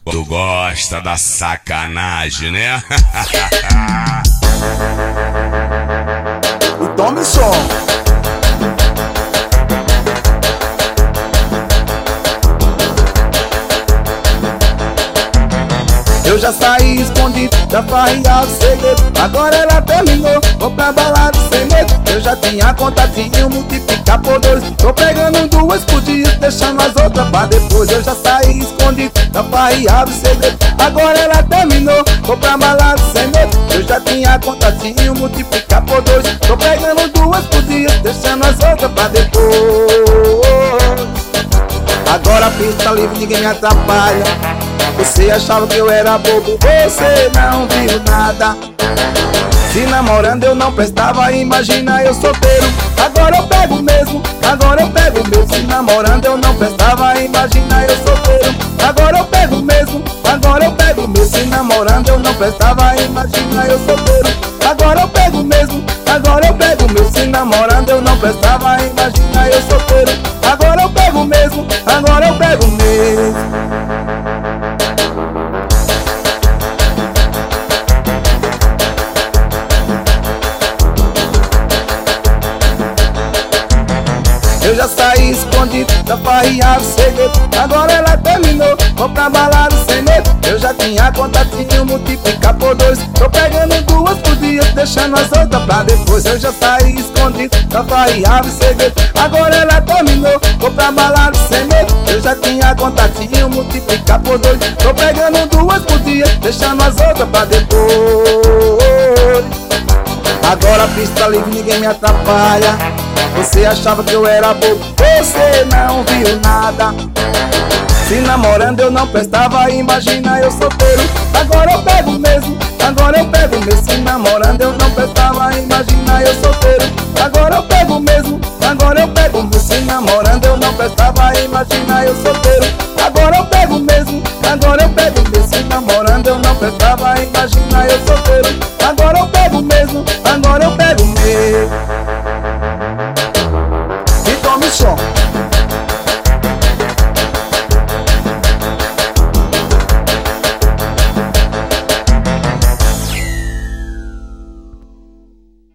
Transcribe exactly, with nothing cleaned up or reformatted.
Tu gosta da sacanagem, né? E tome som. Eu já saí escondido, já farriava segredo. Agora ela terminou, vou pra balada sem medo. Eu já tinha contatinho, multiplicar por dois. Tô pegando duas por dia, deixando as outras pra depois. Eu já saí escondido, já farriava segredo. Agora ela terminou, vou pra balada sem medo. Eu já tinha contatinho, multiplicar por dois. Tô pegando duas por dia, deixando as outras pra depois. Agora a pista livre, ninguém me atrapalha. Você achava que eu era bobo, você não viu nada. Se namorando eu não prestava, imagina eu solteiro. Agora eu pego mesmo, agora eu pego mesmo. Se namorando eu não prestava, imagina eu solteiro. Agora eu pego mesmo, agora eu pego mesmo. Se namorando eu não prestava, imagina eu solteiro. Agora eu pego mesmo, agora eu pego mesmo. Se namorando eu não prestava, imagina eu solteiro. Agora eu pego mesmo, agora eu pego mesmo. Eu já saí escondido, já farriava segredo. Agora ela terminou, vou pra balada sem medo. Eu já tinha contatinho, multiplicar por dois. Tô pegando duas por dia, deixando as outras pra depois. Eu já saí escondido, já farriava segredo. Agora ela terminou, vou pra balada sem medo. Eu já tinha contatinho, multiplicar por dois. Tô pegando duas por dia, deixando as outras pra depois. Agora a pista livre, ninguém me atrapalha. Você achava que eu era bobo, você não viu nada. Se namorando eu não prestava, imagina eu solteiro. Agora eu pego mesmo, agora eu pego mesmo. Se namorando eu não prestava, imagina eu solteiro. Agora eu pego mesmo, agora eu pego mesmo. Se namorando eu não prestava, imagina eu solteiro. Agora eu pego mesmo, agora eu pego mesmo. Se namorando eu não prestava, imagina eu solteiro. Agora eu pego mesmo, agora eu pego mesmo.